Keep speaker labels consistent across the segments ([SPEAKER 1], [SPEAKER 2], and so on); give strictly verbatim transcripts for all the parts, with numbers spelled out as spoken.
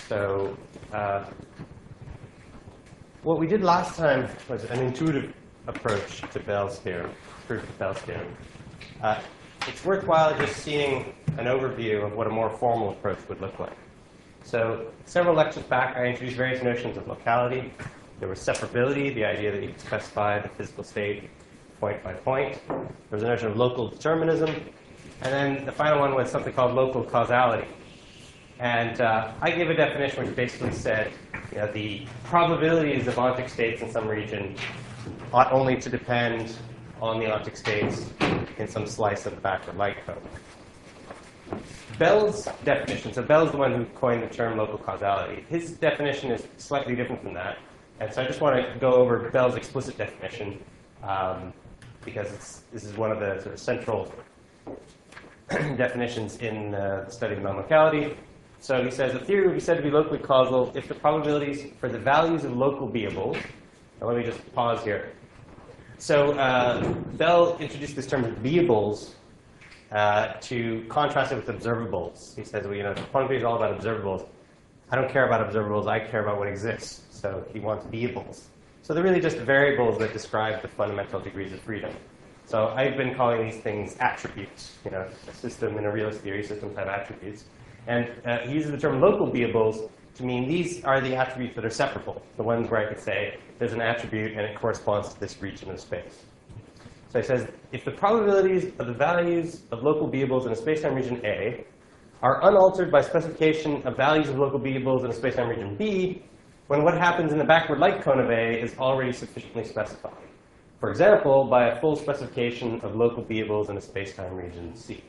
[SPEAKER 1] So uh, what we did last time was an intuitive approach to Bell's theorem, proof of Bell's theorem. Uh, it's worthwhile just seeing an overview of what a more formal approach would look like. So several lectures back, I introduced various notions of locality. There was separability, the idea that you could specify the physical state point by point. There was a notion of local determinism. And then the final one was something called local causality. And uh, I gave a definition which basically said, you know, the probabilities of ontic states in some region ought only to depend on the ontic states in some slice of the backward light cone. Bell's definition, so Bell's the one who coined the term local causality. His definition is slightly different from that. And so I just want to go over Bell's explicit definition um, because it's, this is one of the sort of central definitions in uh, the study of non-locality. So he says, a theory would be said to be locally causal if the probabilities for the values of local beables. Now let me just pause here. So uh, Bell introduced this term beables uh, to contrast it with observables. He says, well, you know, quantity is all about observables. I don't care about observables. I care about what exists. So he wants beables. So they're really just variables that describe the fundamental degrees of freedom. So I've been calling these things attributes. You know, a system in a realist theory, systems have attributes. And uh, he uses the term local beables to mean these are the attributes that are separable, the ones where I could say there's an attribute and it corresponds to this region of space. So he says, if the probabilities of the values of local beables in a spacetime region A are unaltered by specification of values of local beables in a spacetime region B, when what happens in the backward light cone of A is already sufficiently specified. For example, by a full specification of local beables in a spacetime region C.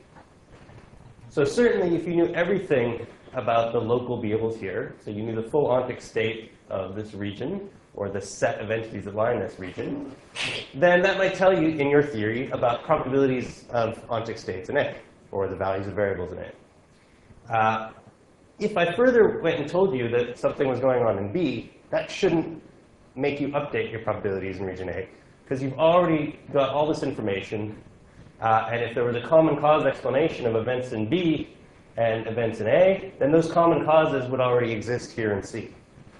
[SPEAKER 1] So certainly, if you knew everything about the local beables here, so you knew the full ontic state of this region, or the set of entities that lie in this region, then that might tell you, in your theory, about probabilities of ontic states in A, or the values of variables in A. Uh, if I further went and told you that something was going on in B, that shouldn't make you update your probabilities in region A, because you've already got all this information. Uh, and if there was a common cause explanation of events in B and events in A, then those common causes would already exist here in C.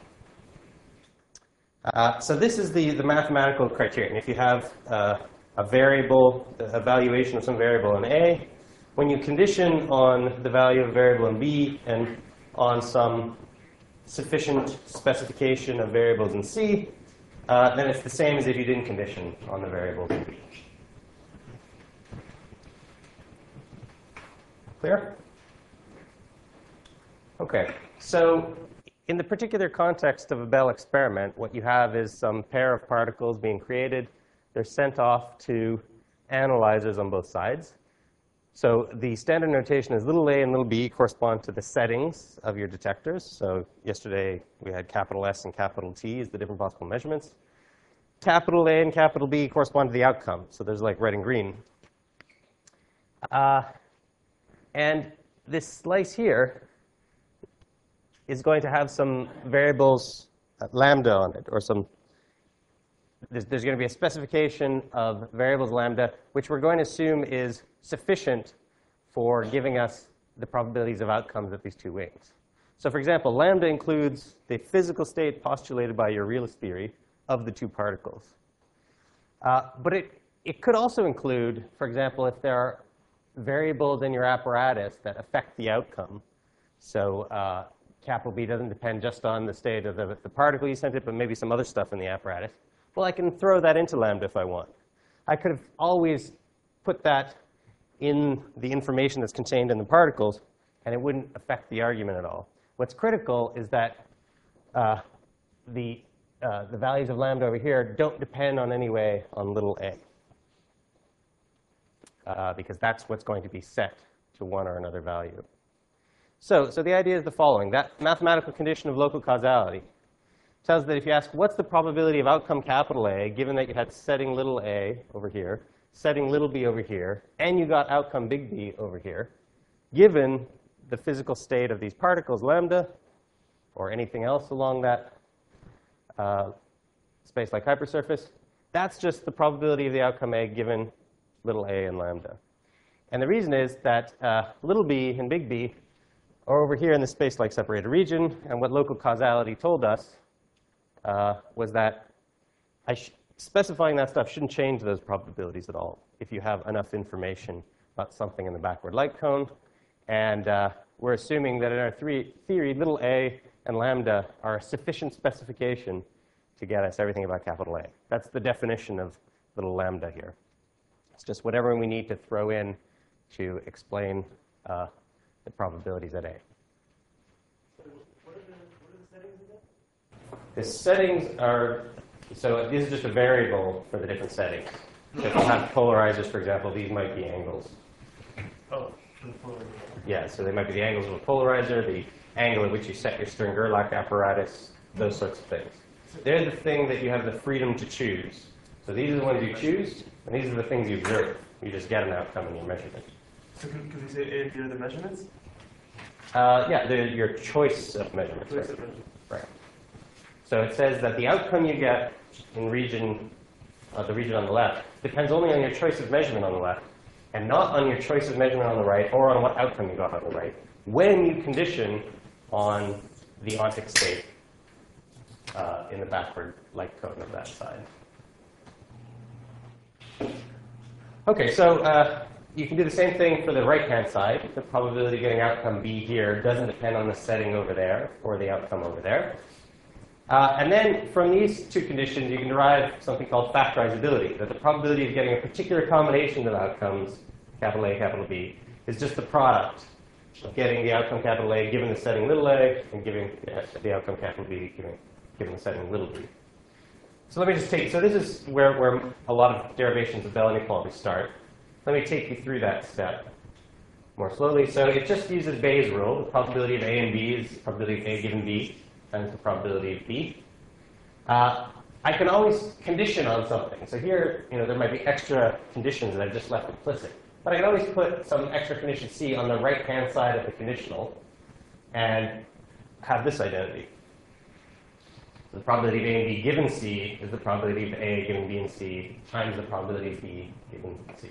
[SPEAKER 1] Uh, so this is the, the mathematical criterion. If you have uh, a variable, a valuation of some variable in A, when you condition on the value of a variable in B and on some sufficient specification of variables in C, uh, then it's the same as if you didn't condition on the variables in B. Clear? OK. So in the particular context of a Bell experiment, what you have is some pair of particles being created. They're sent off to analyzers on both sides. So the standard notation is little a and little b correspond to the settings of your detectors. So yesterday, we had capital S and capital T as the different possible measurements. Capital A and capital B correspond to the outcome. So there's like red and green. Uh, And this slice here is going to have some variables, uh, lambda on it, or some, there's, there's going to be a specification of variables lambda, which we're going to assume is sufficient for giving us the probabilities of outcomes at these two wings. So for example, lambda includes the physical state postulated by your realist theory of the two particles. Uh, but it, it could also include, for example, if there are variables in your apparatus that affect the outcome. So uh, capital B doesn't depend just on the state of the, the particle you sent it, but maybe some other stuff in the apparatus. Well, I can throw that into lambda if I want. I could have always put that in the information that's contained in the particles, and it wouldn't affect the argument at all. What's critical is that uh, the, uh, the values of lambda over here don't depend on any way on little a. Uh, because that's what's going to be set to one or another value. So, so the idea is the following. That mathematical condition of local causality tells that if you ask, what's the probability of outcome capital A, given that you had setting little a over here, setting little b over here, and you got outcome big B over here, given the physical state of these particles, lambda, or anything else along that uh, space-like hypersurface, that's just the probability of the outcome A given little a and lambda. And the reason is that uh, little b and big B or over here in the space-like separated region. And what local causality told us uh, was that I sh specifying that stuff shouldn't change those probabilities at all if you have enough information about something in the backward light cone. And uh, we're assuming that in our three theory, little a and lambda are a sufficient specification to get us everything about capital A. That's the definition of little lambda here. It's just whatever we need to throw in to explain uh, the probabilities at A.
[SPEAKER 2] So what are the, what are the settings again?
[SPEAKER 1] The settings are, so this is just a variable for the different settings. So if you have polarizers, for example, these might be angles.
[SPEAKER 2] Oh, for the polarizer.
[SPEAKER 1] Yeah, so they might be the angles of a polarizer, the angle at which you set your Stern-Gerlach apparatus, those sorts of things. They're the thing that you have the freedom to choose. So these are the ones you choose, and these are the things you observe. You just get an outcome in your measurement.
[SPEAKER 2] So can, can we say A and B are the measurements?
[SPEAKER 1] Uh, yeah, they're your choice of measurements.
[SPEAKER 2] Choice
[SPEAKER 1] Right.
[SPEAKER 2] of measurements.
[SPEAKER 1] Right. So it says that the outcome you get in region, uh, the region on the left, depends only on your choice of measurement on the left, and not on your choice of measurement on the right, or on what outcome you got on the right, when you condition on the ontic state uh, in the backward light cone of that side. Okay, so uh, you can do the same thing for the right-hand side. The probability of getting outcome B here doesn't depend on the setting over there or the outcome over there. Uh, and then from these two conditions, you can derive something called factorizability, that the probability of getting a particular combination of outcomes, capital A, capital B, is just the product of getting the outcome capital A given the setting little a, and giving the outcome capital B given, given the setting little b. So let me just take, so this is where, where a lot of derivations of Bell inequality start. Let me take you through that step more slowly. So it just uses Bayes' rule. The probability of A and B is the probability of A given B times the probability of B. Uh, I can always condition on something. So here, you know, there might be extra conditions that I've just left implicit. But I can always put some extra condition C on the right-hand side of the conditional and have this identity. The probability of A and B given C is the probability of A given B and C times the probability of B given C.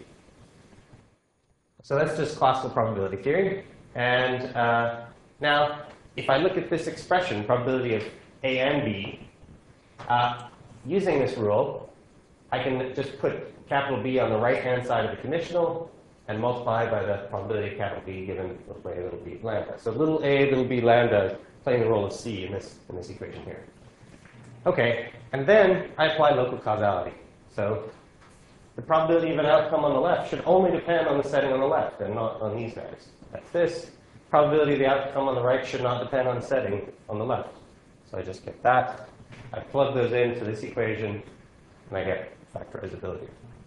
[SPEAKER 1] So that's just classical probability theory. And uh, now, if I look at this expression, probability of A and B, uh, using this rule, I can just put capital B on the right-hand side of the conditional and multiply by the probability of capital B given little a, little b, lambda. So little a, little b, lambda playing the role of C in this, in this equation here. Okay, and then I apply local causality. So the probability of an outcome on the left should only depend on the setting on the left and not on these guys. That's this. Probability of the outcome on the right should not depend on the setting on the left. So I just get that. I plug those into this equation, and I get factorizability.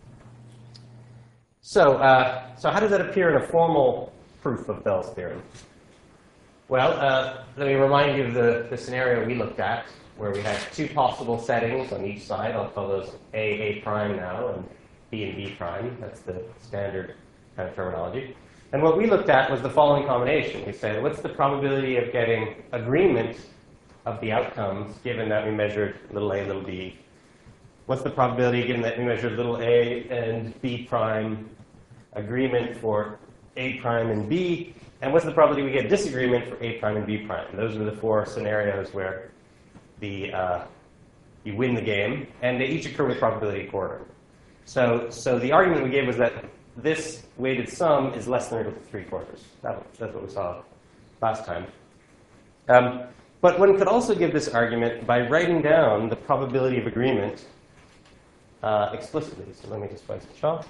[SPEAKER 1] So, uh, so how does that appear in a formal proof of Bell's theorem? Well, uh, let me remind you of the, the scenario we looked at, where we had two possible settings on each side. I'll call those A, A prime now, and B and B prime. That's the standard kind of terminology. And what we looked at was the following combination. We said, what's the probability of getting agreement of the outcomes given that we measured little a, little b? What's the probability given that we measured little a and b prime agreement for a prime and b? And what's the probability we get disagreement for a prime and b prime? And those were the four scenarios where the, uh, you win the game, and they each occur with probability quarter. So, so the argument we gave was that this weighted sum is less than or equal to three quarters. That, that's what we saw last time. Um, but one could also give this argument by writing down the probability of agreement uh, explicitly. So let me just find some chalk.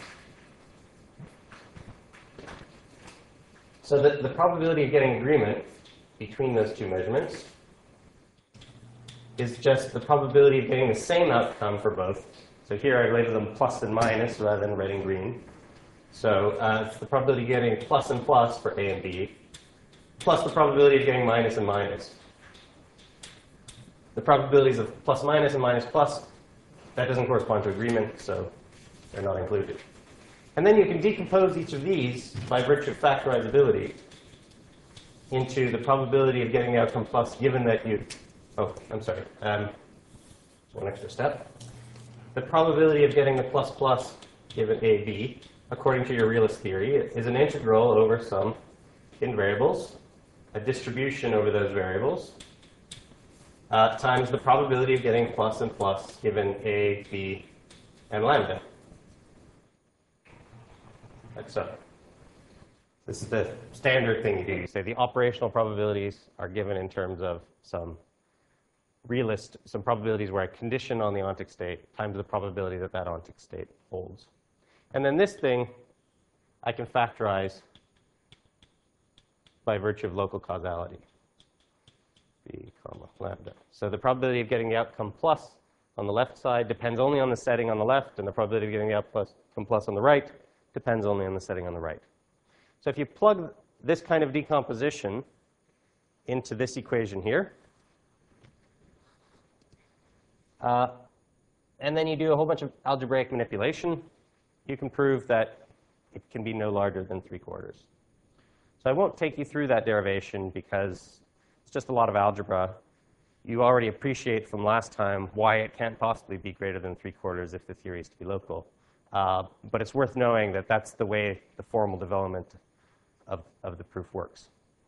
[SPEAKER 1] So the, the probability of getting agreement between those two measurements is just the probability of getting the same outcome for both. So here I label them plus and minus rather than red and green. So uh, it's the probability of getting plus and plus for A and B, plus the probability of getting minus and minus. The probabilities of plus minus and minus plus, that doesn't correspond to agreement, so they're not included. And then you can decompose each of these by virtue of factorizability into the probability of getting the outcome plus given that you, oh, I'm sorry, um, one extra step. The probability of getting the plus plus given A, B, according to your realist theory, is an integral over some hidden variables. a distribution over those variables uh, times the probability of getting plus and plus given A, B, and lambda. Like so. This is the standard thing you do. You say the operational probabilities are given in terms of some realist, some probabilities where I condition on the ontic state times the probability that that ontic state holds. And then this thing I can factorize by virtue of local causality, B comma lambda. So the probability of getting the outcome plus on the left side depends only on the setting on the left, and the probability of getting the outcome plus on the right depends only on the setting on the right. So if you plug this kind of decomposition into this equation here, uh, and then you do a whole bunch of algebraic manipulation, you can prove that it can be no larger than three quarters. So I won't take you through that derivation because it's just a lot of algebra. You already appreciate from last time why it can't possibly be greater than three quarters if the theory is to be local. Uh, but it's worth knowing that that's the way the formal development of, of the proof works.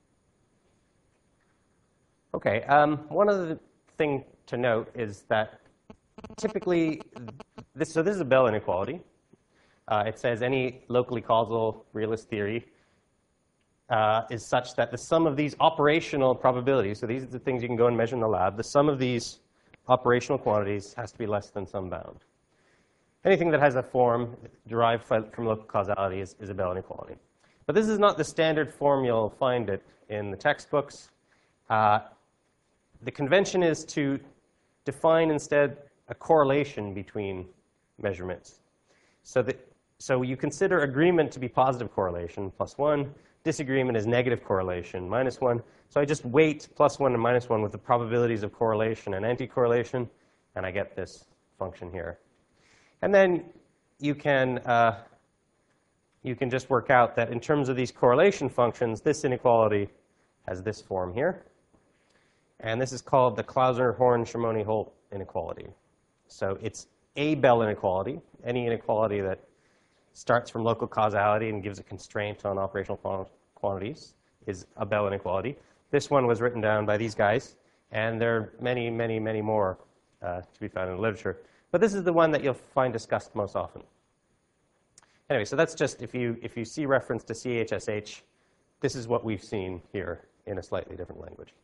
[SPEAKER 1] OK, um, one other thing to note is that typically, this, so this is a Bell inequality. Uh, it says any locally causal realist theory uh, is such that the sum of these operational probabilities, so these are the things you can go and measure in the lab, the sum of these operational quantities has to be less than some bound. Anything that has a form derived from local causality is, is a Bell inequality. But this is not the standard form you'll find it in the textbooks. Uh, the convention is to define instead a correlation between measurements. So, that, so you consider agreement to be positive correlation, plus one. Disagreement is negative correlation, minus one. So I just weight plus one and minus one with the probabilities of correlation and anti-correlation, and I get this function here. And then you can, uh, you can just work out that in terms of these correlation functions, this inequality has this form here. And this is called the Clauser-Horn-Shimoni-Holt inequality. So it's a Bell inequality, any inequality that starts from local causality and gives a constraint on operational quantities is a Bell inequality. This one was written down by these guys, and there are many, many, many more uh, to be found in the literature. But this is the one that you'll find discussed most often. Anyway, so that's just, if you, if you see reference to C H S H, this is what we've seen here in a slightly different language.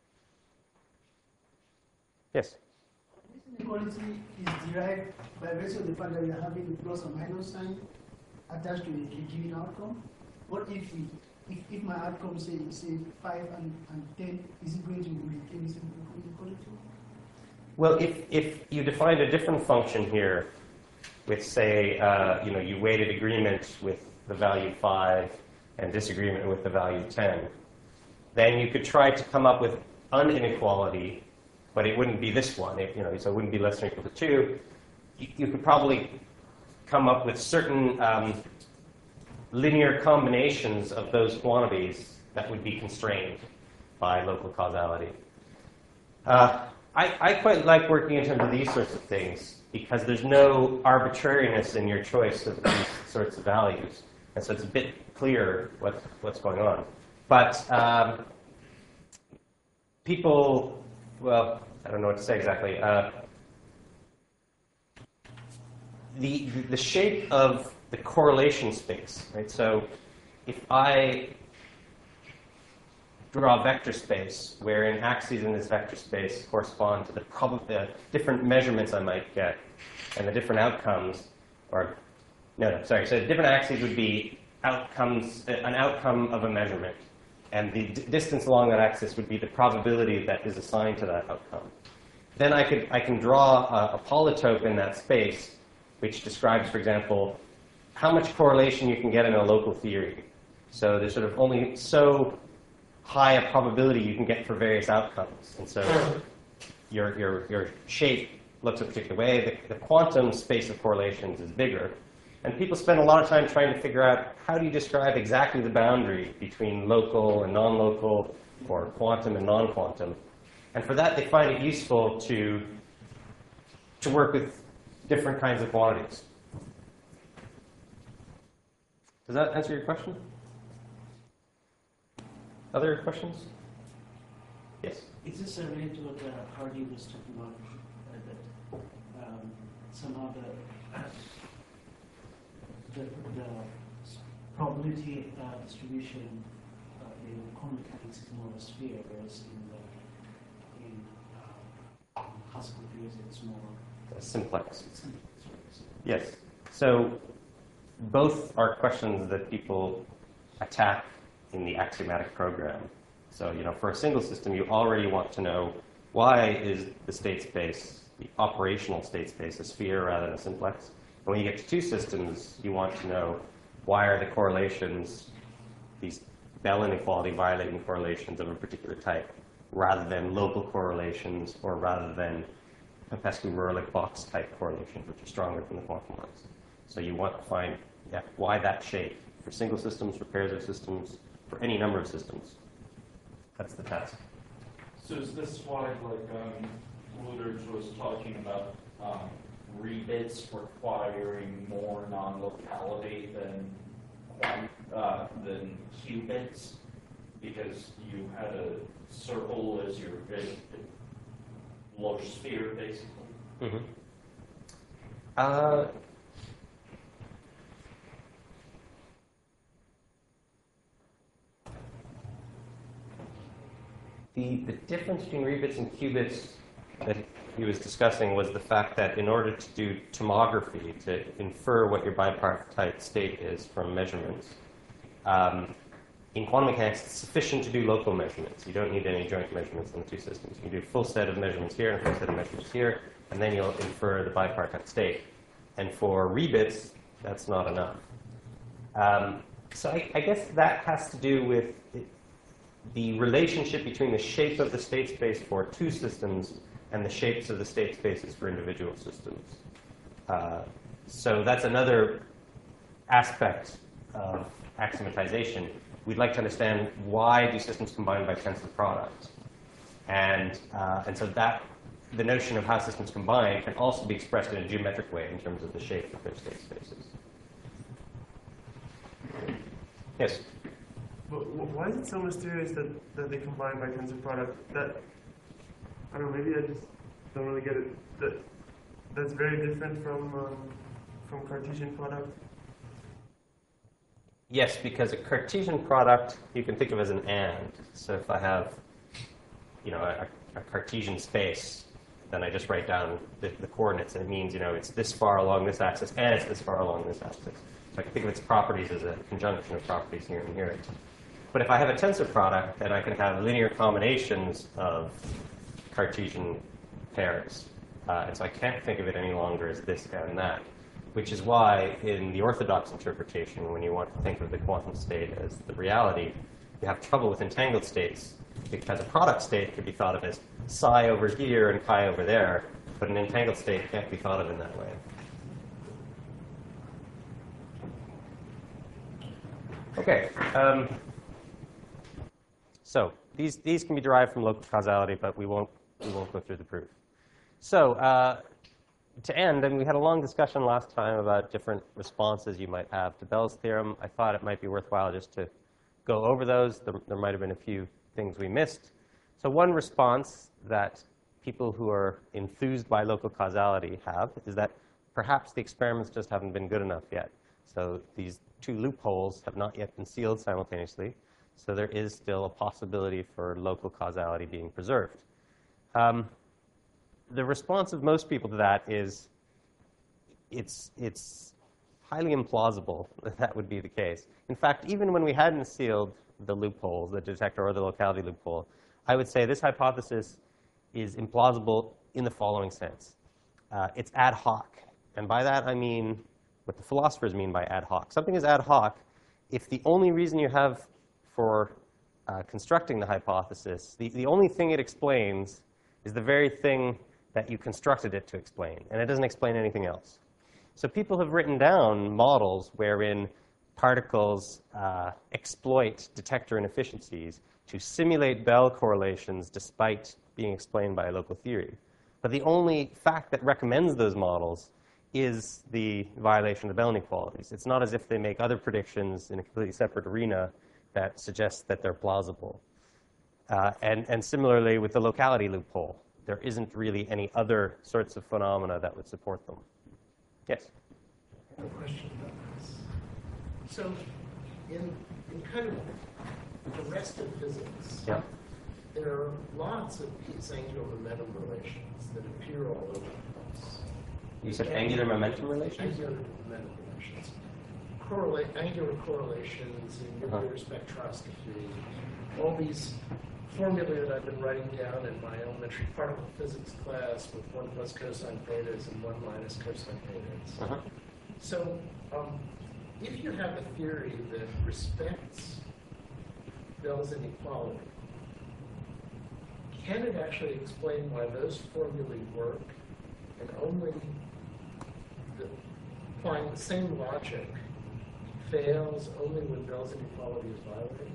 [SPEAKER 1] Yes?
[SPEAKER 3] This inequality is derived by virtue of the fact that we are having a plus or minus sign attached to a, a given outcome. What if we, if, if my outcome say say five and, and ten, is it going to retain this inequality?
[SPEAKER 1] Well, if if you defined a different function here, with say uh, you know you weighted agreement with the value five and disagreement with the value ten, then you could try to come up with an inequality, but it wouldn't be this one. It, you know, so it wouldn't be less than or equal to two. You, you could probably come up with certain um, linear combinations of those quantities that would be constrained by local causality. Uh, I, I quite like working in terms of these sorts of things because there's no arbitrariness in your choice of these sorts of values. And so it's a bit clearer what, what's going on. But um, people, well, I don't know what to say exactly. Uh, the, the shape of the correlation space, right? So if I draw a vector space wherein axes in this vector space correspond to the, prob the different measurements I might get and the different outcomes, or no, no, sorry. So the different axes would be outcomes, an outcome of a measurement, and the d distance along that axis would be the probability that is assigned to that outcome. Then I could I can draw a, a polytope in that space, which describes, for example, how much correlation you can get in a local theory. So there's sort of only so high a probability you can get for various outcomes. And so your, your, your shape looks a particular way. The, the quantum space of correlations is bigger. And people spend a lot of time trying to figure out how do you describe exactly the boundary between local and non-local, or quantum and non-quantum. And for that, they find it useful to, to work with different kinds of quantities. Does that answer your question? Other questions? Yes.
[SPEAKER 2] Is this related to what uh, Hardy was talking about, uh, that um, somehow the, the, the probability uh, distribution uh, in quantum mechanics is more of a sphere, whereas in, the, in uh, classical theories it's more
[SPEAKER 1] Simplex.
[SPEAKER 2] simple.
[SPEAKER 1] Yes. So both are questions that people attack in the axiomatic program. So, you know, for a single system, you already want to know why is the state space, the operational state space, a sphere rather than a simplex. And when you get to two systems, you want to know why are the correlations, these Bell inequality violating correlations of a particular type, rather than local correlations or rather than Popescu-Rurlik box type correlations, which are stronger than the quantum ones. So you want to find yeah, why that shape for single systems, for pairs of systems, for any number of systems. That's the task.
[SPEAKER 4] So is this why, like, um, Woodard was talking about um, rebits requiring more non-locality than quant, uh, than qubits, because you had a circle as your big large sphere, basically?
[SPEAKER 1] Mm-hmm. Uh, the, the difference between rebits and qubits that he was discussing was the fact that in order to do tomography, to infer what your bipartite state is from measurements, um, in quantum mechanics, it's sufficient to do local measurements. You don't need any joint measurements on the two systems. You do a full set of measurements here and a full set of measurements here, and then you'll infer the bipartite state. And for rebits, that's not enough. Um, so I, I guess that has to do with it, the relationship between the shape of the state space for two systems and the shapes of the state spaces for individual systems. Uh, so that's another aspect of axiomatization. We'd like to understand why do systems combine by tensor product. And, uh, and so that, the notion of how systems combine can also be expressed in a geometric way in terms of the shape of their state spaces. Yes?
[SPEAKER 5] But wh- why is it so mysterious that, that they combine by tensor product? That, I don't know, maybe I just don't really get it. That, that's very different from, um, from Cartesian product.
[SPEAKER 1] Yes, because a Cartesian product you can think of as an and. So if I have, you know, a, a Cartesian space, then I just write down the, the coordinates, and it means, you know, it's this far along this axis and it's this far along this axis. So I can think of its properties as a conjunction of properties here and here. But if I have a tensor product, then I can have linear combinations of Cartesian pairs. Uh, and so I can't think of it any longer as this and that. Which is why, in the orthodox interpretation, when you want to think of the quantum state as the reality, you have trouble with entangled states, because a product state could be thought of as psi over here and chi over there, but an entangled state can't be thought of in that way. Okay. Um, so these these can be derived from local causality, but we won't we won't go through the proof. So. Uh, To end, and we had a long discussion last time about different responses you might have to Bell's theorem. I thought it might be worthwhile just to go over those. There, there might have been a few things we missed. So one response that people who are enthused by local causality have is that perhaps the experiments just haven't been good enough yet. So these two loopholes have not yet been sealed simultaneously. So there is still a possibility for local causality being preserved. Um, The response of most people to that is it's, it's highly implausible that that would be the case. In fact, even when we hadn't sealed the loopholes, the detector or the locality loophole, I would say this hypothesis is implausible in the following sense. Uh, it's ad hoc. And by that, I mean what the philosophers mean by ad hoc. Something is ad hoc if the only reason you have for uh, constructing the hypothesis, the, the only thing it explains is the very thing that you constructed it to explain, and it doesn't explain anything else. So people have written down models wherein particles uh, exploit detector inefficiencies to simulate Bell correlations despite being explained by a local theory. But the only fact that recommends those models is the violation of the Bell inequalities. It's not as if they make other predictions in a completely separate arena that suggest that they're plausible. Uh, and, and similarly with the locality loophole, there isn't really any other sorts of phenomena that would support them. Yes?
[SPEAKER 6] I have a question about this. So, in, in kind of the rest of physics,
[SPEAKER 1] Yeah.
[SPEAKER 6] there are lots of these angular momentum relations that appear all over the place.
[SPEAKER 1] You said angular momentum relations?
[SPEAKER 6] Angular momentum relations. Correlate, angular correlations in
[SPEAKER 1] Uh-huh.
[SPEAKER 6] nuclear spectroscopy, all these formulae that I've been writing down in my elementary particle physics class with one plus cosine thetas and one minus cosine thetas.
[SPEAKER 1] Uh-huh.
[SPEAKER 6] So, um, if you have a theory that respects Bell's inequality, can it actually explain why those formulae work and only the, applying the same logic fails only when Bell's inequality is violated?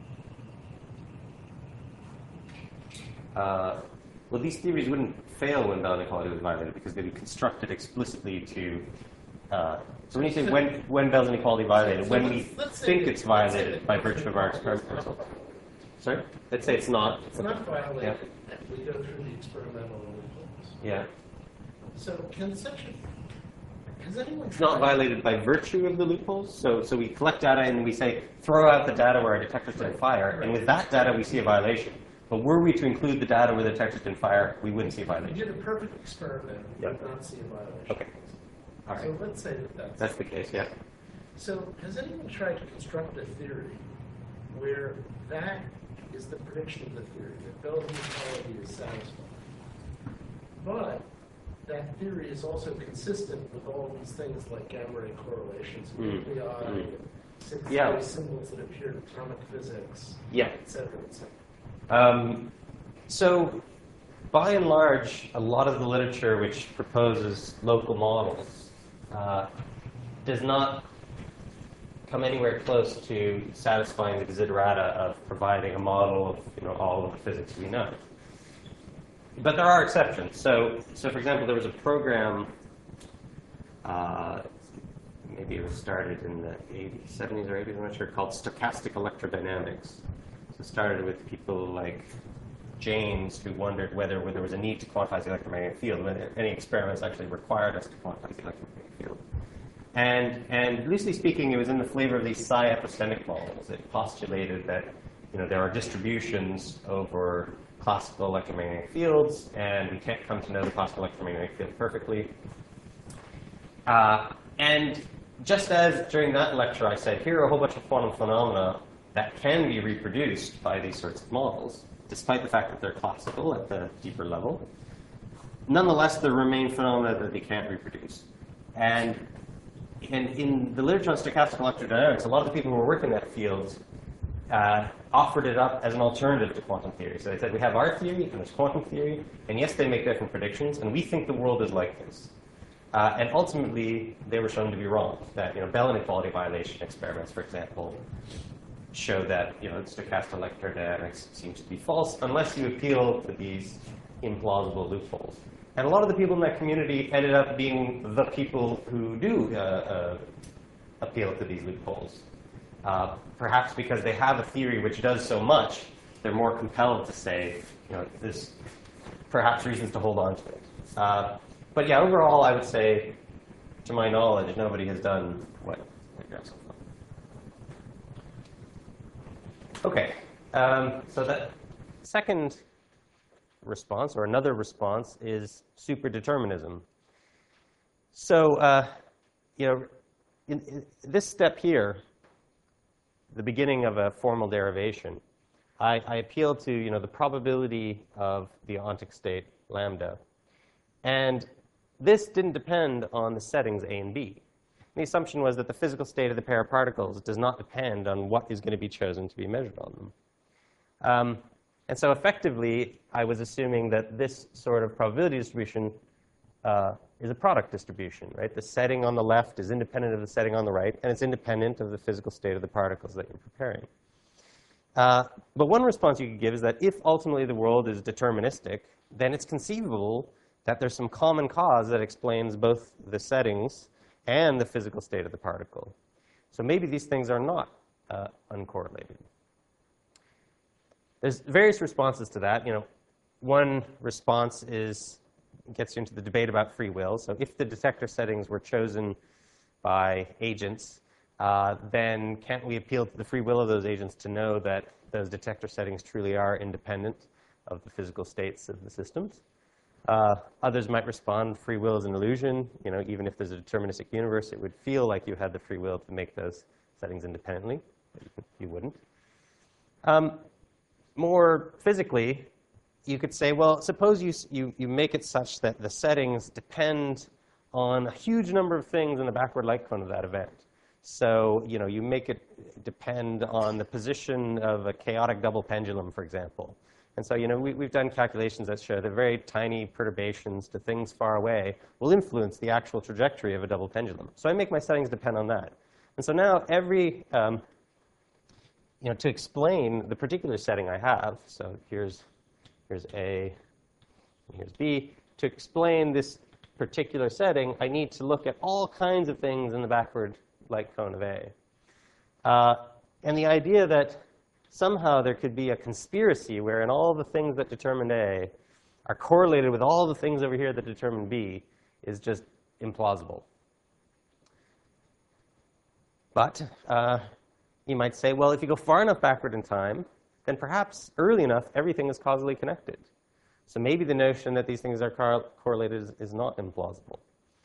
[SPEAKER 1] Uh, well, these theories wouldn't fail when Bell inequality was violated because they'd be constructed explicitly to. Uh, so when you say when when Bell's inequality violated,
[SPEAKER 6] So
[SPEAKER 1] when
[SPEAKER 6] let's-
[SPEAKER 1] we
[SPEAKER 6] let's say
[SPEAKER 1] think
[SPEAKER 6] that-
[SPEAKER 1] it's
[SPEAKER 6] let's say
[SPEAKER 1] violated
[SPEAKER 6] that
[SPEAKER 1] by
[SPEAKER 6] Bell's
[SPEAKER 1] virtue of our
[SPEAKER 6] inequality is
[SPEAKER 1] experiment.
[SPEAKER 6] not violated.
[SPEAKER 1] Sorry, let's say it's not.
[SPEAKER 6] It's not violated, and we go through the experimental loopholes.
[SPEAKER 1] Yeah,
[SPEAKER 6] So can such a, has anyone
[SPEAKER 1] it's not
[SPEAKER 6] tried-
[SPEAKER 1] violated by virtue of the loopholes. So so we collect data and we say throw out the data where our detectors didn't fire, and with that data we see a violation. But were we to include the data where the detectors didn't fire, we wouldn't see a
[SPEAKER 6] You
[SPEAKER 1] violation.
[SPEAKER 6] did a perfect experiment, you
[SPEAKER 1] Yeah.
[SPEAKER 6] would not see a violation.
[SPEAKER 1] Okay, all right,
[SPEAKER 6] So let's say that that's.
[SPEAKER 1] that's the case. Yeah.
[SPEAKER 6] So has anyone tried to construct a theory where that is the prediction of the theory, that Bell's inequality is satisfied? But that theory is also consistent with all these things like gamma ray correlations,
[SPEAKER 1] Mm.
[SPEAKER 6] nuclei,
[SPEAKER 1] Mm.
[SPEAKER 6] six
[SPEAKER 1] Yeah.
[SPEAKER 6] symbols that appear in atomic physics,
[SPEAKER 1] Yeah.
[SPEAKER 6] et cetera, et cetera.
[SPEAKER 1] Um, so, by and large, a lot of the literature which proposes local models uh, does not come anywhere close to satisfying the desiderata of providing a model of you know all of the physics we know. But there are exceptions. So, so for example, there was a program. Uh, maybe it was started in the eighties, seventies or eighties. I'm not sure. Called stochastic electrodynamics. So it started with people like James, who wondered whether, whether there was a need to quantize the electromagnetic field, whether any experiments actually required us to quantize the electromagnetic field. And, and loosely speaking, it was in the flavor of these psi-epistemic models. It postulated that you know, there are distributions over classical electromagnetic fields, and we can't come to know the classical electromagnetic field perfectly. Uh, and just as during that lecture I said, here are a whole bunch of quantum phenomena that can be reproduced by these sorts of models, despite the fact that they're classical at the deeper level. Nonetheless, there remain phenomena that they can't reproduce. And, and in the literature on stochastic electrodynamics, a lot of the people who were working in that field uh, offered it up as an alternative to quantum theory. So they said, we have our theory and there's quantum theory, and yes, they make different predictions, and we think the world is like this. Uh, and ultimately, they were shown to be wrong. That you know, Bell inequality violation experiments, for example, show that you know, stochastic electrodynamics seems to be false unless you appeal to these implausible loopholes. And a lot of the people in that community ended up being the people who do uh, uh, appeal to these loopholes. Uh, perhaps because they have a theory which does so much, they're more compelled to say, you know, there's perhaps reasons to hold on to it. Uh, but yeah, overall, I would say, to my knowledge, nobody has done what they've done so far. Okay, um, so that second response, or another response, is superdeterminism. So, uh, you know, in, in this step here, the beginning of a formal derivation, I, I appeal to you know the probability of the ontic state lambda, and this didn't depend on the settings A and B. The assumption was that the physical state of the pair of particles does not depend on what is going to be chosen to be measured on them. Um, and so effectively, I was assuming that this sort of probability distribution uh, is a product distribution, right? The setting on the left is independent of the setting on the right, and it's independent of the physical state of the particles that you're preparing. Uh, but one response you could give is that if ultimately the world is deterministic, then it's conceivable that there's some common cause that explains both the settings and the physical state of the particle. So maybe these things are not uh, uncorrelated. there's various responses to that. You know, one response is gets you into the debate about free will. So if the detector settings were chosen by agents, uh, then can't we appeal to the free will of those agents to know that those detector settings truly are independent of the physical states of the systems? Uh, others might respond, free will is an illusion. You know, even if there's a deterministic universe, it would feel like you had the free will to make those settings independently. You wouldn't. Um, more physically, you could say, well, suppose you, you, you make it such that the settings depend on a huge number of things in the backward light cone of that event. So, you know, you make it depend on the position of a chaotic double pendulum, for example. And so, you know, we, we've done calculations that show that very tiny perturbations to things far away will influence the actual trajectory of a double pendulum. So I make my settings depend on that. And so now every, um, you know, to explain the particular setting I have, so here's, here's A, and here's B. To explain this particular setting, I need to look at all kinds of things in the backward light cone of A. Uh, and the idea that somehow there could be a conspiracy wherein all the things that determine A are correlated with all the things over here that determine B is just implausible. But uh, you might say, well, if you go far enough backward in time, then perhaps early enough, everything is causally connected. So maybe the notion that these things are cor correlated is, is not implausible.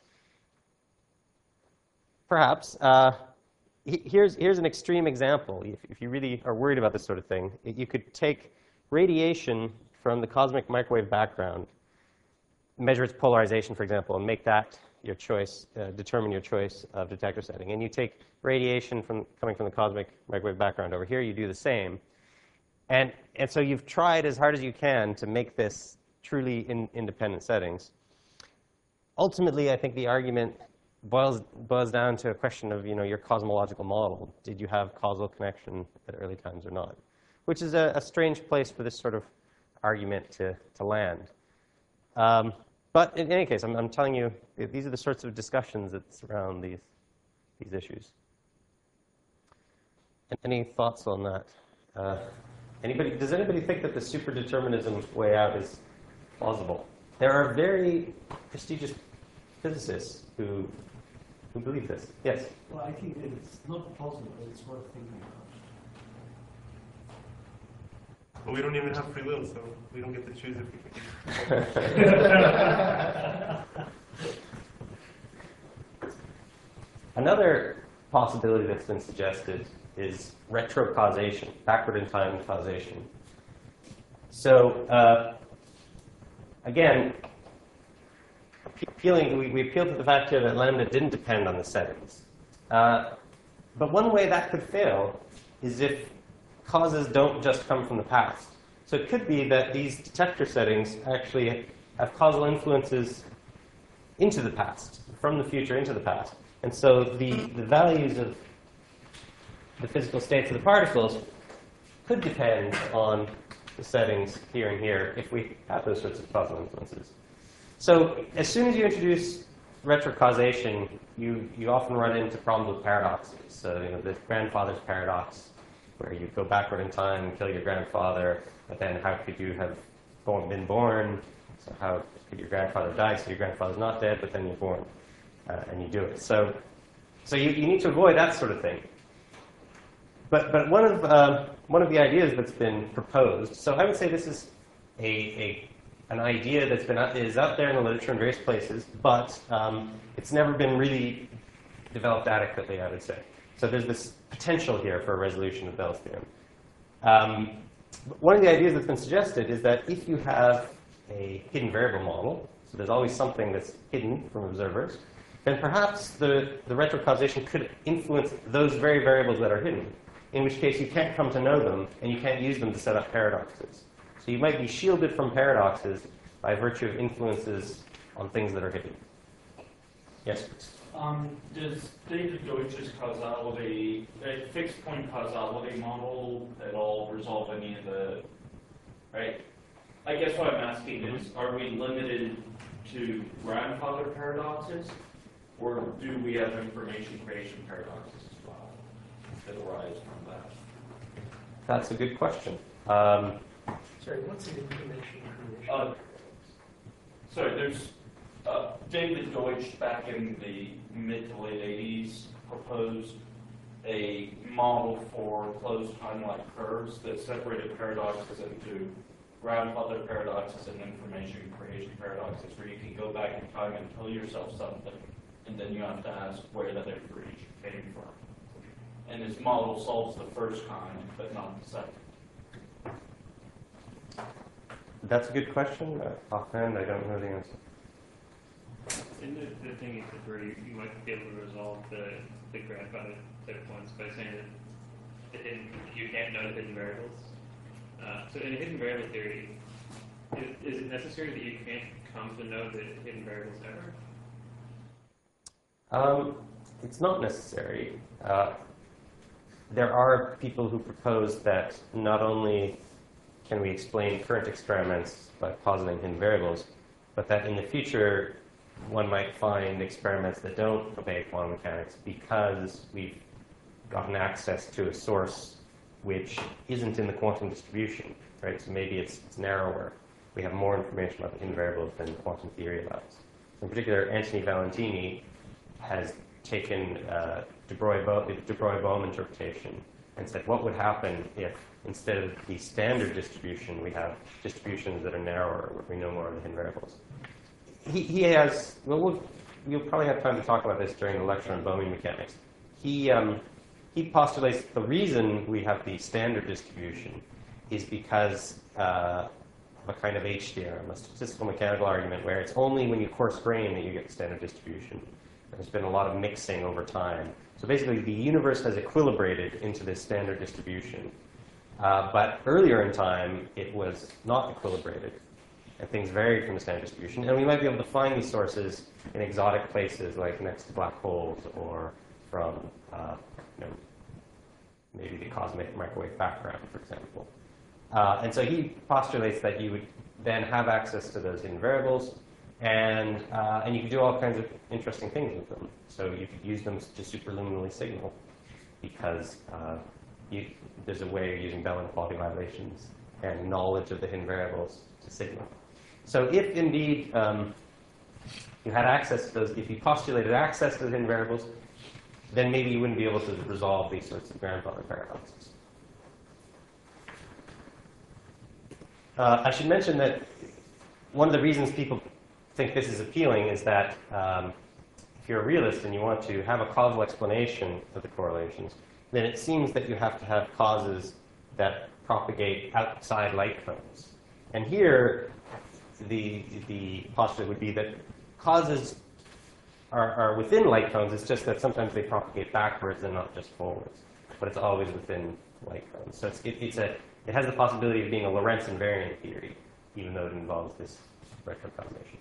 [SPEAKER 1] Perhaps. Uh, here's, here's an extreme example. If, if you really are worried about this sort of thing, you could take radiation from the cosmic microwave background, measure its polarization, for example, and make that your choice, uh, determine your choice of detector setting. And you take radiation from, coming from the cosmic microwave background over here, you do the same. And, and so you've tried as hard as you can to make this truly in, independent settings. Ultimately, I think the argument boils, boils down to a question of, you know, your cosmological model. Did you have causal connection at early times or not? Which is a, a strange place for this sort of argument to, to land. Um, but in any case, I'm, I'm telling you, these are the sorts of discussions that surround these, these issues. Any thoughts on that? Uh, Anybody, does anybody think that the superdeterminism way out is plausible? There are very prestigious physicists who, who believe this. Yes?
[SPEAKER 2] Well, I think that it's not plausible, but it's worth thinking about.
[SPEAKER 5] But we don't even have free will, so we don't get to choose if we
[SPEAKER 1] Another possibility that's been suggested is retrocausation, backward in time causation. So uh, again, appealing, we, we appeal to the fact here that lambda didn't depend on the settings. Uh, but one way that could fail is if causes don't just come from the past. So it could be that these detector settings actually have causal influences into the past, from the future into the past. And so the, the values of the physical states of the particles could depend on the settings here and here if we have those sorts of causal influences. So as soon as you introduce retrocausation, you, you often run into problems with paradoxes. So, you know, the grandfather's paradox, where you go backward in time and kill your grandfather, but then how could you have born, been born? So how could your grandfather die? So your grandfather's not dead, but then you're born, uh, and you do it. So, so you, you need to avoid that sort of thing. But, but one, of, uh, one of the ideas that's been proposed, so I would say this is a, a, an idea that's been out, is out there in the literature in various places, but um, it's never been really developed adequately, I would say. So there's this potential here for a resolution of Bell's theorem. Um, one of the ideas that's been suggested is that if you have a hidden variable model, so there's always something that's hidden from observers, then perhaps the, the retrocausation could influence those very variables that are hidden, in which case you can't come to know them, and you can't use them to set up paradoxes. So you might be shielded from paradoxes by virtue of influences on things that are hidden. Yes?
[SPEAKER 4] Um, does David Deutsch's causality, a fixed point causality model at all resolve any of the, right? I guess what I'm asking is, are we limited to grandfather paradoxes, or do we have information creation paradoxes as well that arise from that?
[SPEAKER 1] That's a good question. Um,
[SPEAKER 6] sorry, what's an information creation?
[SPEAKER 4] Uh, sorry, there's uh, David Deutsch back in the mid to late eighties proposed a model for closed timeline curves that separated paradoxes into grandfather paradoxes and information creation paradoxes, where you can go back in time and tell yourself something, and then you have to ask where that information came from. And this model solves the first kind, but not the second.
[SPEAKER 1] That's a good question. Uh, offhand, I don't know the answer.
[SPEAKER 7] And the, the thing is that where you, you might be able to resolve the, the grandfather type ones by saying that the hidden, you can't know the hidden variables. Uh, so in a hidden variable theory, is, is it necessary that you can't come to know the hidden variables ever?
[SPEAKER 1] Um, it's not necessary. Uh, there are people who propose that not only can we explain current experiments by positing hidden variables, but that in the future one might find experiments that don't obey quantum mechanics because we've gotten access to a source which isn't in the quantum distribution, right? So maybe it's, it's narrower. We have more information about the hidden variables than quantum theory allows. In particular, Anthony Valentini has taken uh, de Broglie-Bohm the de Broglie-Bohm interpretation and said, what would happen if instead of the standard distribution, we have distributions that are narrower, where we know more of the hidden variables. He, he has, well, we'll, we'll probably have time to talk about this during the lecture on Bohmian mechanics. He, um, he postulates the reason we have the standard distribution is because uh, of a kind of H theorem, a statistical mechanical argument, where it's only when you coarse grain that you get the standard distribution. There's been a lot of mixing over time. So basically, the universe has equilibrated into this standard distribution. Uh, but earlier in time, it was not equilibrated, and things varied from the standard distribution. And we might be able to find these sources in exotic places, like next to black holes, or from uh, you know, maybe the cosmic microwave background, for example. Uh, and so he postulates that you would then have access to those hidden variables, and uh, and you could do all kinds of interesting things with them. So you could use them to superluminally signal, because uh, you, there's a way of using Bell inequality violations and knowledge of the hidden variables to signal. So if indeed um, you had access to those, if you postulated access to the hidden variables, then maybe you wouldn't be able to resolve these sorts of grandfather paradoxes. Uh, I should mention that one of the reasons people think this is appealing is that um, if you're a realist and you want to have a causal explanation of the correlations, then it seems that you have to have causes that propagate outside light cones. And here, the, the postulate would be that causes are, are within light cones. It's just that sometimes they propagate backwards and not just forwards. But it's always within light cones. So it's, it, it's a, it has the possibility of being a Lorentz invariant theory, even though it involves this retrocombination.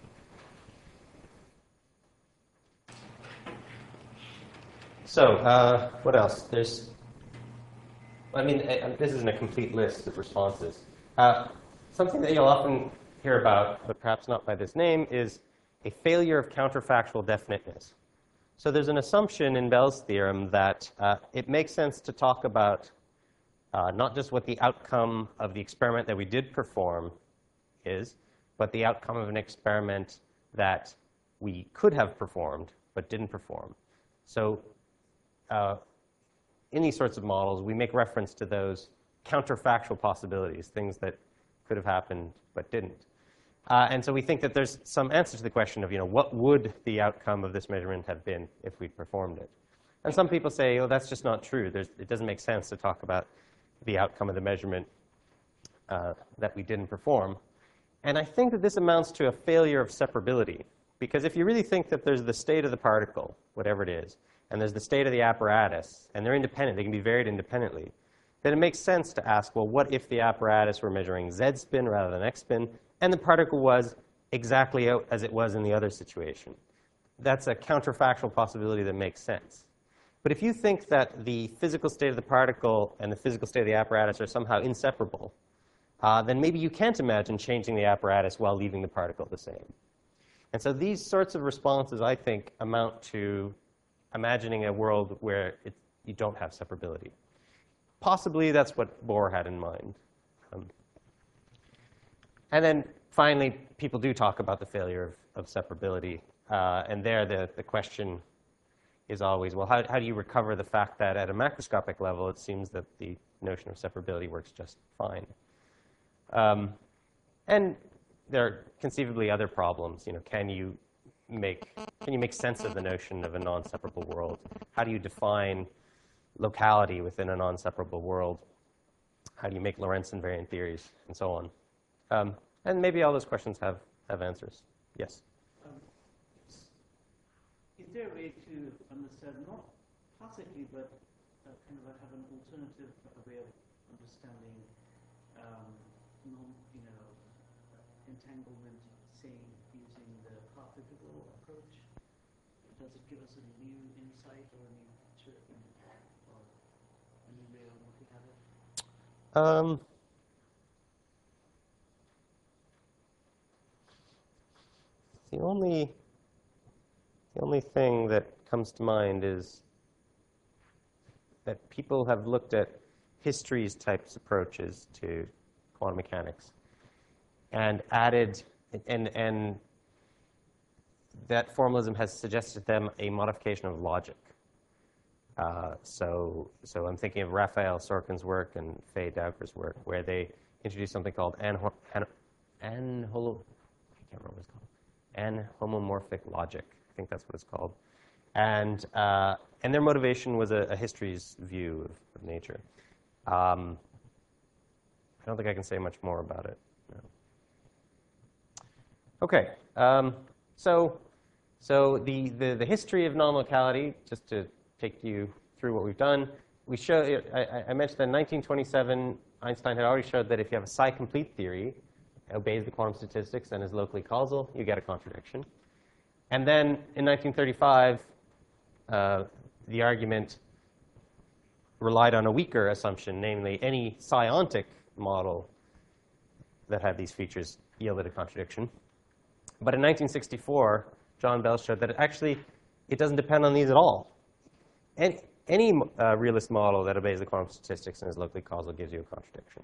[SPEAKER 1] So, uh, what else? There's, I mean, I, this isn't a complete list of responses. Uh, something that you'll often hear about, but perhaps not by this name, is a failure of counterfactual definiteness. So there's an assumption in Bell's theorem that uh, it makes sense to talk about uh, not just what the outcome of the experiment that we did perform is, but the outcome of an experiment that we could have performed but didn't perform. So uh, in these sorts of models, we make reference to those counterfactual possibilities, things that could have happened but didn't. Uh, and so we think that there's some answer to the question of, you know, what would the outcome of this measurement have been if we performed it? And some people say, oh, that's just not true. There's, it doesn't make sense to talk about the outcome of the measurement uh, that we didn't perform. And I think that this amounts to a failure of separability. Because if you really think that there's the state of the particle, whatever it is, and there's the state of the apparatus, and they're independent, they can be varied independently, then it makes sense to ask, well, what if the apparatus were measuring z spin rather than x spin, and the particle was exactly out as it was in the other situation? That's a counterfactual possibility that makes sense. But if you think that the physical state of the particle and the physical state of the apparatus are somehow inseparable, uh, then maybe you can't imagine changing the apparatus while leaving the particle the same. And so these sorts of responses, I think, amount to imagining a world where it, you don't have separability. Possibly that's what Bohr had in mind. Um, and then finally, people do talk about the failure of, of separability. Uh, and there, the, the question is always, well, how, how do you recover the fact that at a macroscopic level, it seems that the notion of separability works just fine? Um, and there are conceivably other problems. You know, can you make can you make sense of the notion of a non-separable world? How do you define locality within a non-separable world? How do you make Lorentz invariant theories, and so on? Um, and maybe all those questions have, have answers. Yes?
[SPEAKER 2] Um, is there a way to understand, not classically, but uh, kind of have an alternative way of understanding, um, non, you know, entanglement, say, using the path-integral approach? Does it give us a new insight or a new picture or a new way of looking at it?
[SPEAKER 1] Um, the only the only thing that comes to mind is that people have looked at histories types approaches to quantum mechanics and added, and, and that formalism has suggested to them a modification of logic. Uh, so, so I'm thinking of Raphael Sorkin's work and Faye Dauker's work, where they introduced something called anho an anholo I can't remember what it's called. Anhomomorphic logic. I think that's what it's called. And, uh, and their motivation was a, a histories view of, of nature. Um, I don't think I can say much more about it. No. OK. Um, so so the, the, the history of non-locality, just to take you through what we've done, we show, I, I mentioned that in nineteen twenty-seven, Einstein had already showed that if you have a psi-complete theory, it obeys the quantum statistics and is locally causal, you get a contradiction. And then in nineteen thirty-five, uh, the argument relied on a weaker assumption, namely any psiontic model that had these features yielded a contradiction. But in nineteen sixty-four, John Bell showed that it actually, it doesn't depend on these at all. Any, any uh, realist model that obeys the quantum statistics and is locally causal gives you a contradiction.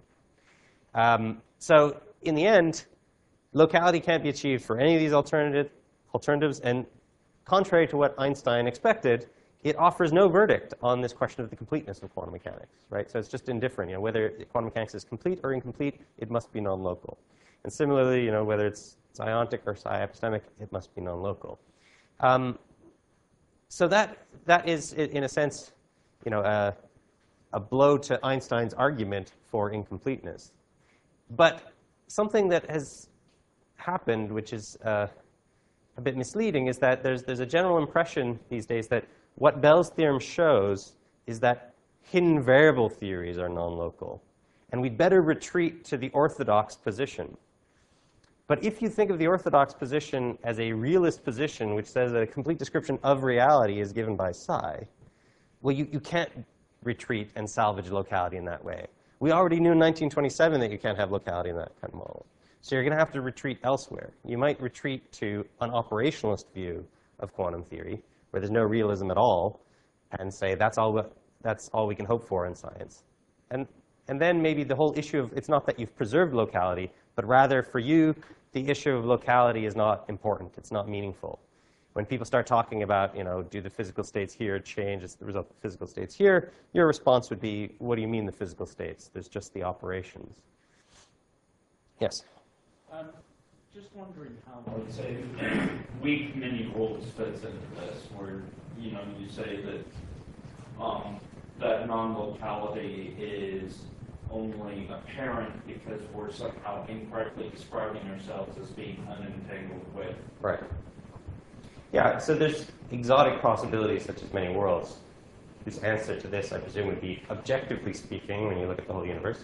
[SPEAKER 1] Um, so in the end, locality can't be achieved for any of these alternative, alternatives. And contrary to what Einstein expected, it offers no verdict on this question of the completeness of quantum mechanics, right? So it's just indifferent. You know, whether quantum mechanics is complete or incomplete, it must be non-local. And similarly, you know, whether it's psiontic or psi-epistemic, it must be non-local. Um, so that that is, in a sense, you know, a, a blow to Einstein's argument for incompleteness. But something that has happened, which is uh, a bit misleading, is that there's there's a general impression these days that what Bell's theorem shows is that hidden variable theories are non-local, and we'd better retreat to the orthodox position. But if you think of the orthodox position as a realist position, which says that a complete description of reality is given by psi, well, you, you can't retreat and salvage locality in that way. We already knew in nineteen twenty-seven that you can't have locality in that kind of model. So you're going to have to retreat elsewhere. You might retreat to an operationalist view of quantum theory, where there's no realism at all, and say that's all, that's all we can hope for in science. And, and then maybe the whole issue of, it's not that you've preserved locality, but rather for you, the issue of locality is not important. It's not meaningful. When people start talking about, you know, do the physical states here change as the result of the physical states here, your response would be, what do you mean the physical states? There's just the operations. Yes?
[SPEAKER 2] Um, just wondering how
[SPEAKER 4] I would say weak many rules fits into this, where, you know, you say that um, that non-locality is only apparent because we're somehow incorrectly describing ourselves as being unentangled with.
[SPEAKER 1] Right. Yeah, so there's exotic possibilities such as many worlds, whose answer to this, I presume, would be, objectively speaking, when you look at the whole universe,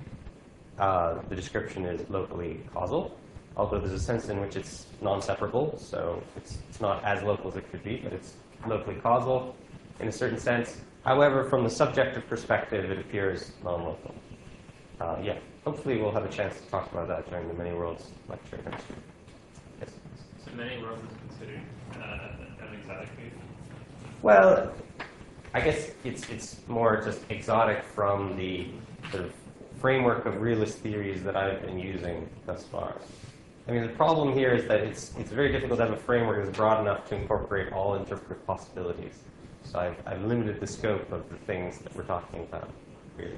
[SPEAKER 1] uh, the description is locally causal, although there's a sense in which it's non-separable, so it's, it's not as local as it could be, but it's locally causal in a certain sense. However, from the subjective perspective, it appears non-local. Uh, yeah, hopefully we'll have a chance to talk about that during the Many Worlds lecture next week. Yes?
[SPEAKER 7] So many worlds is considered uh, an exotic case?
[SPEAKER 1] Well, I guess it's it's more just exotic from the sort of framework of realist theories that I've been using thus far. I mean, the problem here is that it's, it's very difficult to have a framework that's broad enough to incorporate all interpretive possibilities. So I've, I've limited the scope of the things that we're talking about, really.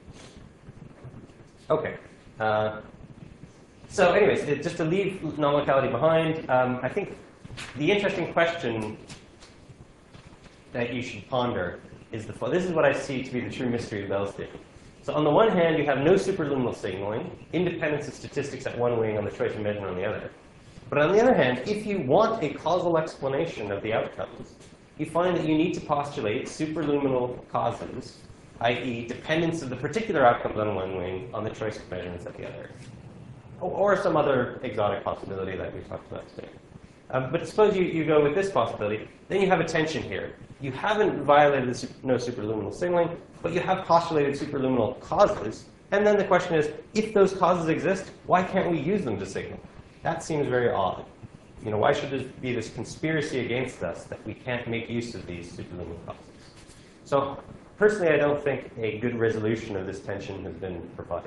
[SPEAKER 1] Okay. Uh, so anyways, it, just to leave non-locality behind, um, I think the interesting question that you should ponder is the following. This is what I see to be the true mystery of Bell's theory. So on the one hand, you have no superluminal signaling, independence of statistics at one wing on the choice of measurement on the other. But on the other hand, if you want a causal explanation of the outcomes, you find that you need to postulate superluminal causes, that is dependence of the particular outcomes on one wing on the choice of measurements at the other. Or, or some other exotic possibility that we talked about today. Um, but suppose you, you go with this possibility, then you have a tension here. You haven't violated the super, no superluminal signaling, but you have postulated superluminal causes. And then the question is, if those causes exist, why can't we use them to signal? That seems very odd. You know, why should there be this conspiracy against us that we can't make use of these superluminal causes? So personally, I don't think a good resolution of this tension has been provided.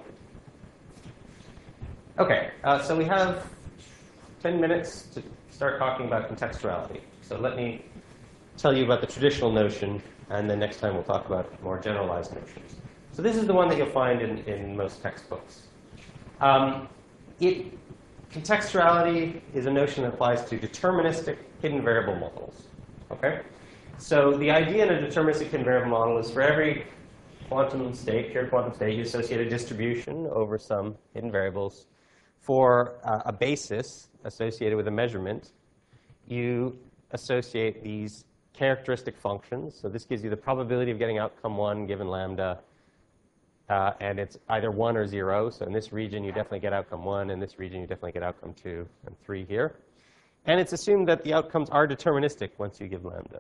[SPEAKER 1] Okay, uh, so we have ten minutes to start talking about contextuality. So let me tell you about the traditional notion, and then next time we'll talk about more generalized notions. So this is the one that you'll find in, in most textbooks. Um, it, contextuality is a notion that applies to deterministic hidden variable models. Okay? So the idea in a deterministic hidden variable model is for every quantum state, pure quantum state, you associate a distribution over some hidden variables. For uh, a basis associated with a measurement, you associate these characteristic functions. So this gives you the probability of getting outcome one given lambda. Uh, and it's either one or zero. So in this region, you definitely get outcome one. In this region, you definitely get outcome two and three here. And it's assumed that the outcomes are deterministic once you give lambda.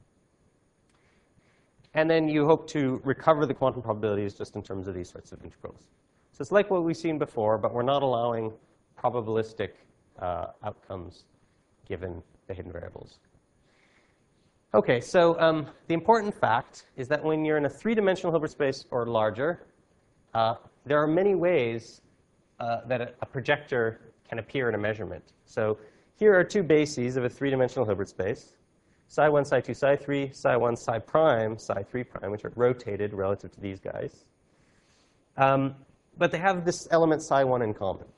[SPEAKER 1] And then you hope to recover the quantum probabilities just in terms of these sorts of integrals. So it's like what we've seen before, but we're not allowing probabilistic uh, outcomes given the hidden variables. OK, so um, the important fact is that when you're in a three-dimensional Hilbert space or larger, uh, there are many ways uh, that a, a projector can appear in a measurement. So here are two bases of a three-dimensional Hilbert space, psi one, psi two, psi three, psi one, psi prime, psi three prime, which are rotated relative to these guys. Um, but they have this element psi one in common.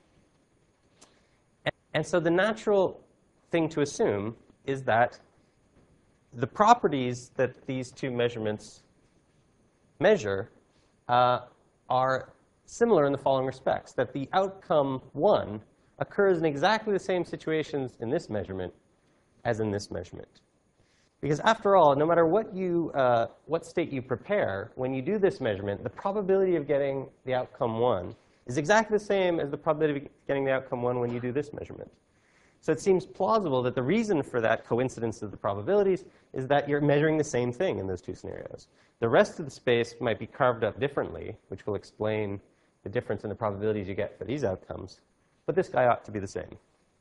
[SPEAKER 1] And, and so the natural thing to assume is that the properties that these two measurements measure uh, are similar in the following respects, that the outcome one occurs in exactly the same situations in this measurement as in this measurement. Because after all, no matter what, you, uh, what state you prepare, when you do this measurement, the probability of getting the outcome one is exactly the same as the probability of getting the outcome one when you do this measurement. So it seems plausible that the reason for that coincidence of the probabilities is that you're measuring the same thing in those two scenarios. The rest of the space might be carved up differently, which will explain the difference in the probabilities you get for these outcomes. But this guy ought to be the same.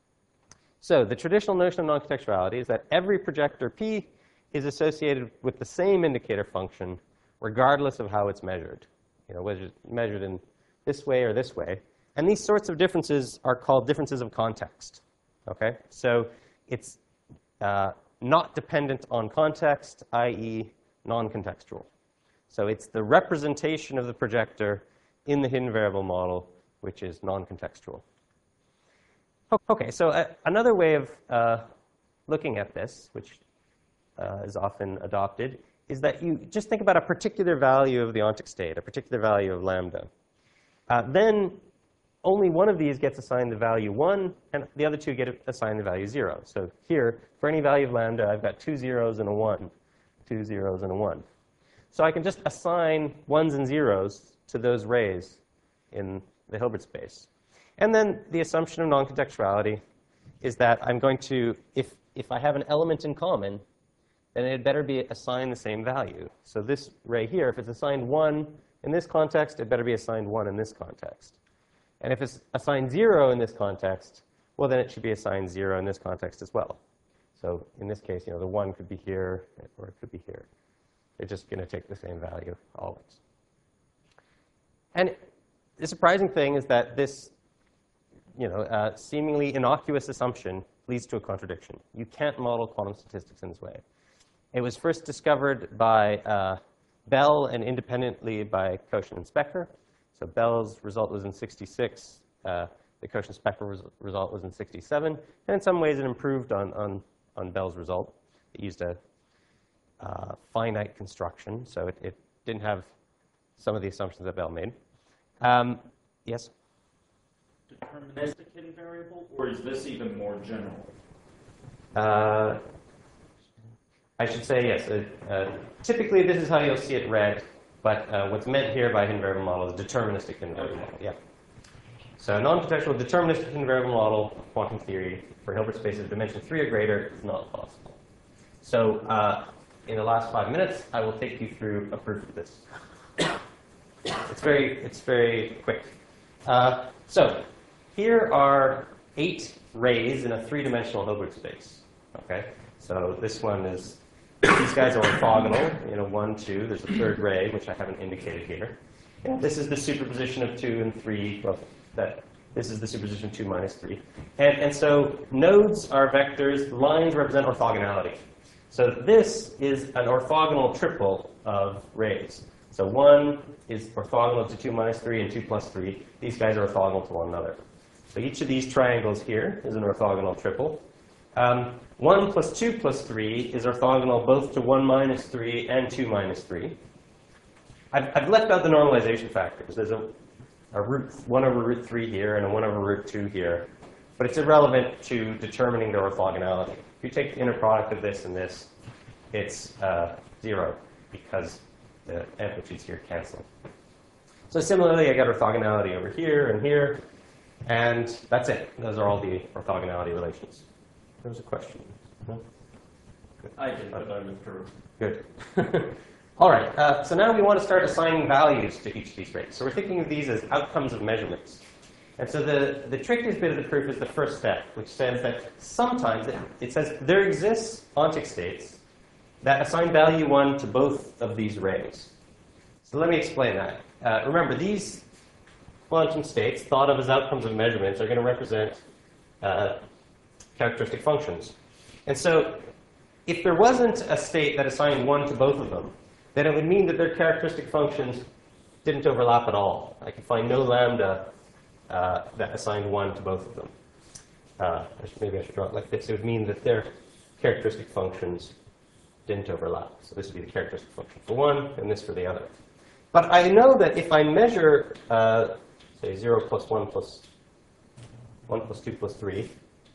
[SPEAKER 1] So the traditional notion of non-contextuality is that every projector P is associated with the same indicator function, regardless of how it's measured, you know, whether it's measured in this way or this way. And these sorts of differences are called differences of context. Okay? So it's uh, not dependent on context, that is non-contextual. So it's the representation of the projector in the hidden variable model, which is non-contextual. OK, so uh, another way of uh, looking at this, which uh, is often adopted, is that you just think about a particular value of the ontic state, a particular value of lambda. Uh, then only one of these gets assigned the value one, and the other two get assigned the value zero. So here, for any value of lambda, I've got two zeros and a one, two zeros and a one. So I can just assign ones and zeros to those rays in the Hilbert space. And then the assumption of non-contextuality is that I'm going to, if, if I have an element in common, then it better be assigned the same value. So this ray here, if it's assigned one in this context, it better be assigned one in this context. And if it's assigned zero in this context, well, then it should be assigned zero in this context as well. So in this case, you know, the one could be here, or it could be here. They're just going to take the same value always. And the surprising thing is that this you know, uh, seemingly innocuous assumption leads to a contradiction. You can't model quantum statistics in this way. It was first discovered by uh, Bell and independently by Koshin and Specker. So Bell's result was in sixty-six. Uh, the Koshin-Specker res result was in sixty-seven. And in some ways, it improved on, on, on Bell's result. It used a uh, finite construction, so it, it didn't have some of the assumptions that Bell made. Um, yes?
[SPEAKER 4] Deterministic invariable, or is this even more general?
[SPEAKER 1] Uh, I should say yes. Uh, uh, typically, this is how you'll see it read, but uh, what's meant here by hidden variable model is deterministic hidden variable model. Yeah. So, non-contextual deterministic hidden variable model of quantum theory for Hilbert spaces of dimension three or greater is not possible. So, uh, in the last five minutes, I will take you through a proof of this. It's very, it's very quick. Uh, so, here are eight rays in a three-dimensional Hilbert space. Okay, so this one is, these guys are orthogonal, you know, one, two. There's a third ray, which I haven't indicated here. And this is the superposition of two and three. Well, that this is the superposition of two minus three. And, and so nodes are vectors. Lines represent orthogonality. So this is an orthogonal triple of rays. So one is orthogonal to two minus three and two plus three. These guys are orthogonal to one another. So each of these triangles here is an orthogonal triple. Um, one plus two plus three is orthogonal both to one minus three and two minus three. I've, I've left out the normalization factors. There's a, a root one over root three here and a one over root two here. But it's irrelevant to determining their orthogonality. If you take the inner product of this and this, it's uh, zero because the amplitudes here cancel. So similarly, I got orthogonality over here and here. And that's it. Those are all the orthogonality relations. There was a question. No? Good.
[SPEAKER 4] I did, but I withdrew.
[SPEAKER 1] Good. All right. Uh, so now we want to start assigning values to each of these rates. So we're thinking of these as outcomes of measurements. And so the, the trickiest bit of the proof is the first step, which says that sometimes, it, it says there exists ontic states that assign value one to both of these rays. So let me explain that. Uh, remember, these quantum states, thought of as outcomes of measurements, are going to represent uh, characteristic functions. And so if there wasn't a state that assigned one to both of them, then it would mean that their characteristic functions didn't overlap at all. I could find no lambda uh, that assigned one to both of them. Uh, maybe I should draw it like this. It would mean that their characteristic functions didn't overlap. So this would be the characteristic function for one, and this for the other. But I know that if I measure, uh, say, zero plus one plus one plus two plus three,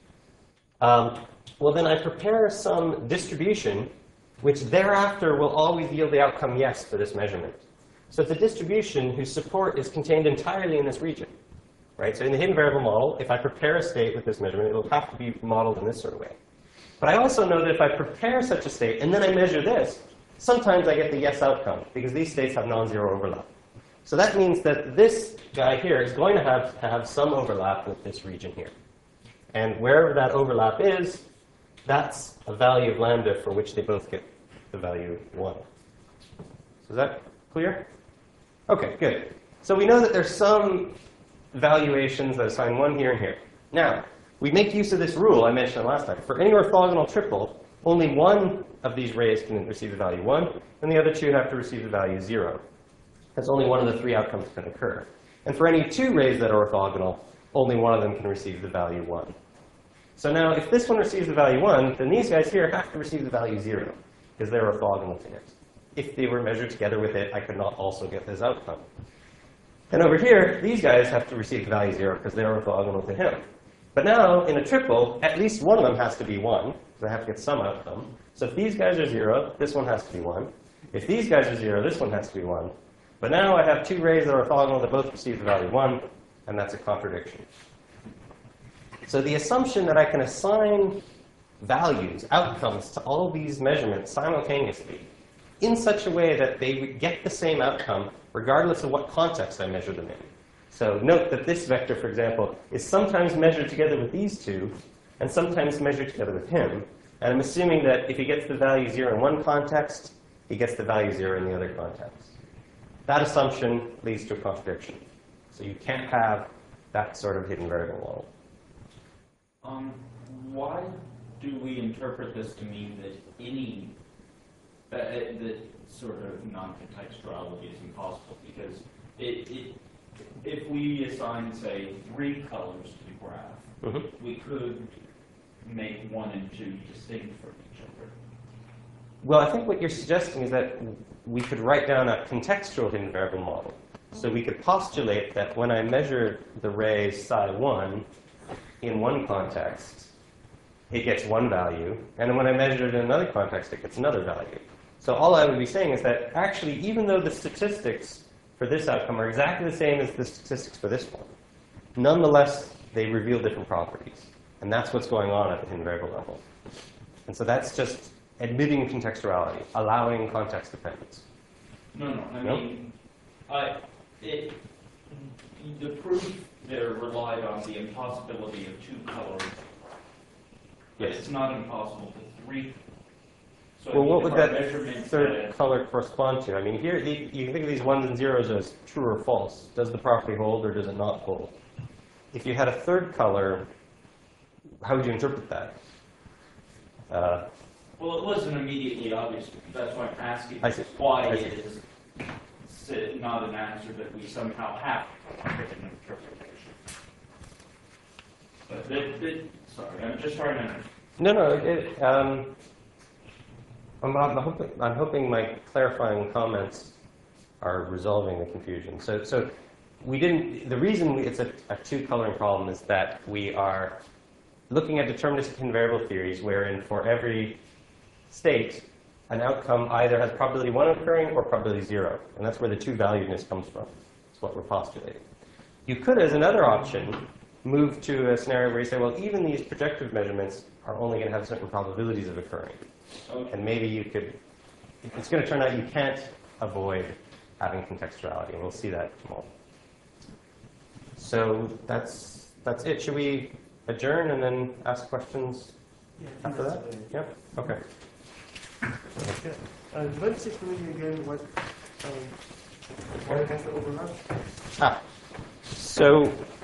[SPEAKER 1] um, well, then I prepare some distribution which thereafter will always yield the outcome yes for this measurement. So it's a distribution whose support is contained entirely in this region. Right? So in the hidden variable model, if I prepare a state with this measurement, it will have to be modeled in this sort of way. But I also know that if I prepare such a state and then I measure this, sometimes I get the yes outcome, because these states have non-zero overlap. So that means that this guy here is going to have to have some overlap with this region here. And wherever that overlap is, that's a value of lambda for which they both get the value one. So is that clear? OK, good. So we know that there's some valuations that assign one here and here. Now, we make use of this rule I mentioned last time. For any orthogonal triple, only one of these rays can receive the value one, and the other two have to receive the value zero. That's only one of the three outcomes can occur. And for any two rays that are orthogonal, only one of them can receive the value one. So now, if this one receives the value one, then these guys here have to receive the value zero, because they're orthogonal to it. If they were measured together with it, I could not also get this outcome. And over here, these guys have to receive the value zero, because they're orthogonal to him. But now, in a triple, at least one of them has to be one, because I have to get some outcome. So if these guys are zero, this one has to be one. If these guys are zero, this one has to be one. But now I have two rays that are orthogonal that both receive the value one, and that's a contradiction. So the assumption that I can assign values, outcomes, to all these measurements simultaneously in such a way that they would get the same outcome regardless of what context I measure them in. So note that this vector, for example, is sometimes measured together with these two, and sometimes measured together with him. And I'm assuming that if he gets the value zero in one context, he gets the value zero in the other context. That assumption leads to a contradiction. So So you can't have that sort of hidden variable model.
[SPEAKER 4] Um, why do we interpret this to mean that any, that, that sort of non-contextuality is impossible? Because it, it, if we assign, say, three colors to the graph,
[SPEAKER 1] Mm-hmm.
[SPEAKER 4] we could make one and two distinct from each other.
[SPEAKER 1] Well, I think what you're suggesting is that we could write down a contextual hidden variable model. So we could postulate that when I measure the ray psi one in one context, it gets one value, and when I measure it in another context, it gets another value. So all I would be saying is that actually, even though the statistics for this outcome are exactly the same as the statistics for this one, nonetheless, they reveal different properties. And that's what's going on at the hidden variable level. And so that's just admitting contextuality, allowing context dependence.
[SPEAKER 4] No, no, I
[SPEAKER 1] No?
[SPEAKER 4] mean, I, it, the proof there relied on the impossibility of two colors. But
[SPEAKER 1] Yes.
[SPEAKER 4] it's not impossible for three. So I
[SPEAKER 1] Well,
[SPEAKER 4] mean,
[SPEAKER 1] what
[SPEAKER 4] if
[SPEAKER 1] would
[SPEAKER 4] our
[SPEAKER 1] that
[SPEAKER 4] measurement
[SPEAKER 1] third
[SPEAKER 4] said-
[SPEAKER 1] color correspond to? I mean, here you you can think of these ones and zeros as true or false. Does the property hold or does it not hold? If you had a third color, how would you interpret that? Uh,
[SPEAKER 4] Well, it wasn't immediately obvious. That's why I'm asking
[SPEAKER 1] I see.
[SPEAKER 4] why
[SPEAKER 1] I see.
[SPEAKER 4] it is s- not an answer that we somehow have to an interpretation. But that, that, sorry, I'm just trying to.
[SPEAKER 1] no, no. It, um, I'm, I'm hoping I'm hoping my clarifying comments are resolving the confusion. So, so we didn't. The reason we, it's a, a two-coloring problem is that we are looking at deterministic hidden variable theories, wherein for every state, an outcome either has probability one occurring or probability zero, and that's where the two-valuedness comes from. That's what we're postulating. You could, as another option, move to a scenario where you say, well, even these projective measurements are only going to have certain probabilities of occurring.
[SPEAKER 4] Okay.
[SPEAKER 1] And maybe you could, it's going to turn out you can't avoid having contextuality, and we'll see that tomorrow. So that's, that's it. Should we adjourn and then ask questions
[SPEAKER 5] Yeah, I think
[SPEAKER 1] after
[SPEAKER 5] that's
[SPEAKER 1] that?
[SPEAKER 5] fine.
[SPEAKER 1] Yep, okay.
[SPEAKER 5] Yeah. Uh, do you mind just explaining again what, um, what has the overlap?
[SPEAKER 1] Ah, so